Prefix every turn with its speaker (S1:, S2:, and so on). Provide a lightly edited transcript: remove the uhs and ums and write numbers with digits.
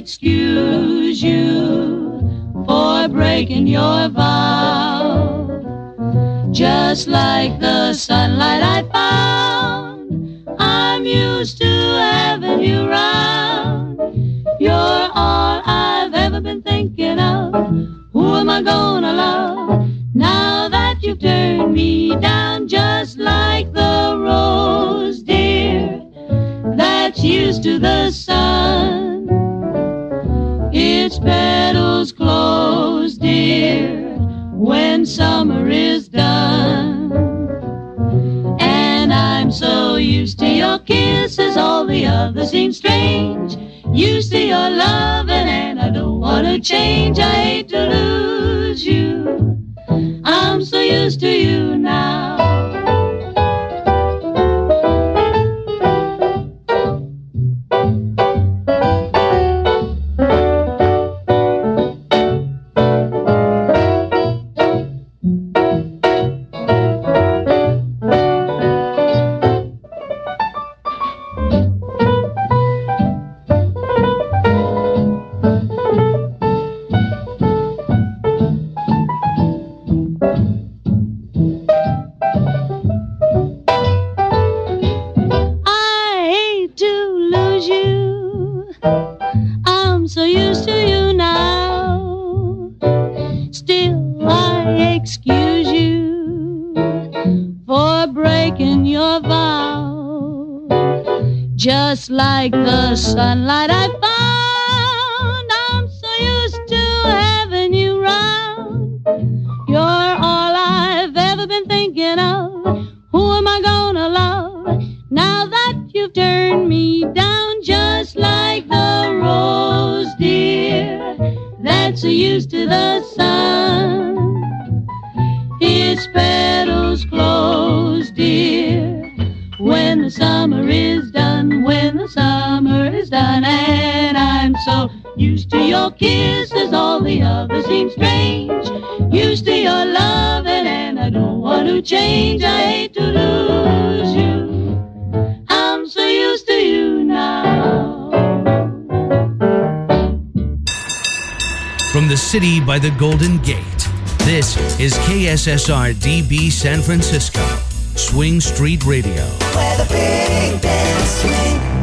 S1: excuse you for breaking your vow. Just like the sunlight I found, I'm used to having you round. You're all I've ever been thinking of. Who am I gonna love now that you've turned me down? Just like the rose, dear, that's used to the sun. Its petals close, dear, when summer is done. And I'm so used to your kisses, all the others seem strange. Used to your loving, and I don't want to change. I hate to lose you, I'm so used to you now. Just like the sunlight I found, I'm so used to having you round. You're all I've ever been thinking of. Who am I gonna love now that you've turned me down? Just like the rose, dear, that's so used to the sun. Its petals close, dear, when the summer is done, when the summer is done. And I'm so used to your kisses, all the others seem strange. Used to your loving, and I don't want to change. I hate to lose you, I'm so used to you now.
S2: From the city by the Golden Gate, this is KSSR DB San Francisco, Swing Street Radio.
S3: Where the big bands swing.